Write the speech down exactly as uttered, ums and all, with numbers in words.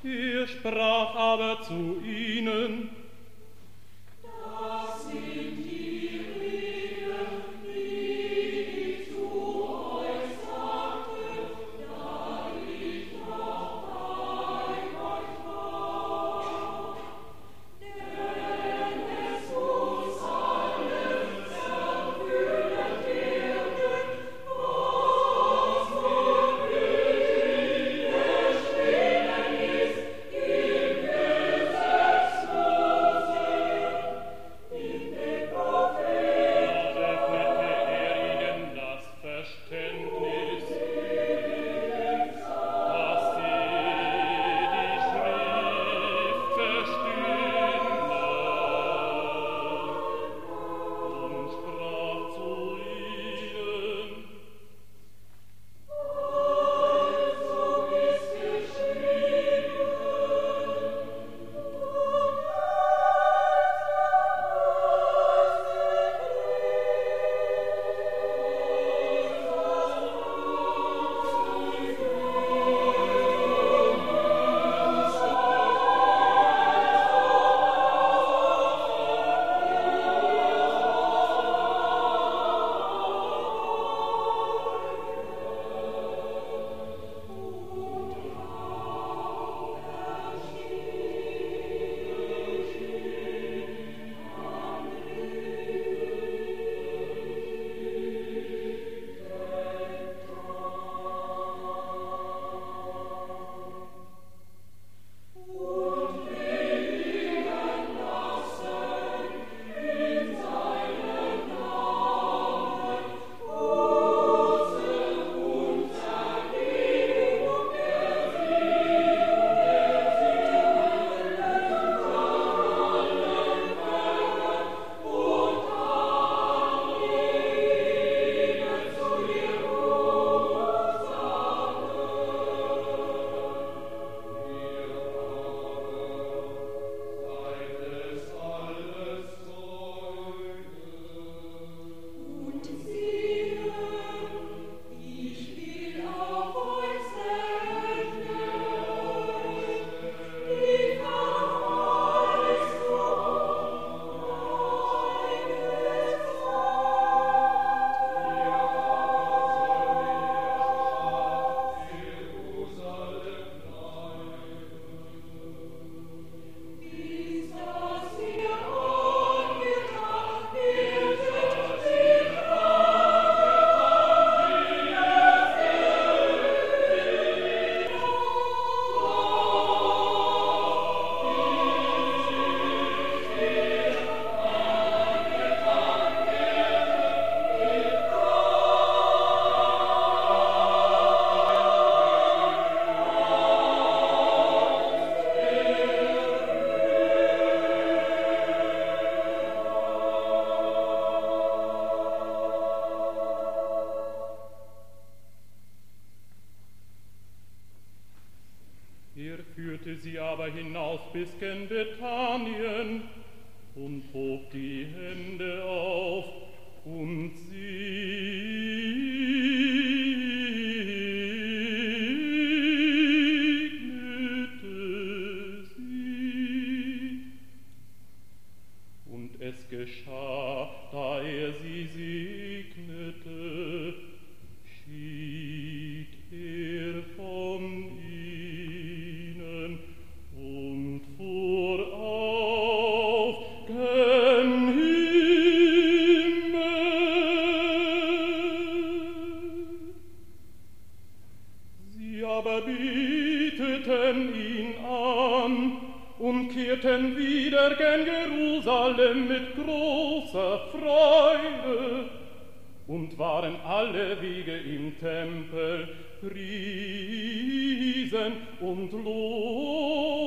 Er sprach aber zu ihnen: Das sind die Ringe, die ich zu euch sagte, da ich noch bei euch war. Denn es muss alles erfüllt werden, was von mir geschrieben ist im Gesetz Mose, in den Propheten. Da öffnete er ihnen das Verständnis, dass sie die Schrift verstünden, und sprach zu ihnen: Also ist geschrieben, und bringen lassen in seinen Namen Buße und Vergebung der Und siehe, ich will auf euch senden, die Verheißung meines bis das ihr angebracht werdet, sich Er führte sie aber hinaus bis gen Bethanien und hob die Hände auf und segnete sie. Und es geschah, da er sie segnete, schied er von ihnen und fuhr auf gen Himmel. Sie aber beteten ihn an und kehrten wieder gen Jerusalem mit großer Freude und waren alle Wege im Tempel, priesen und lobten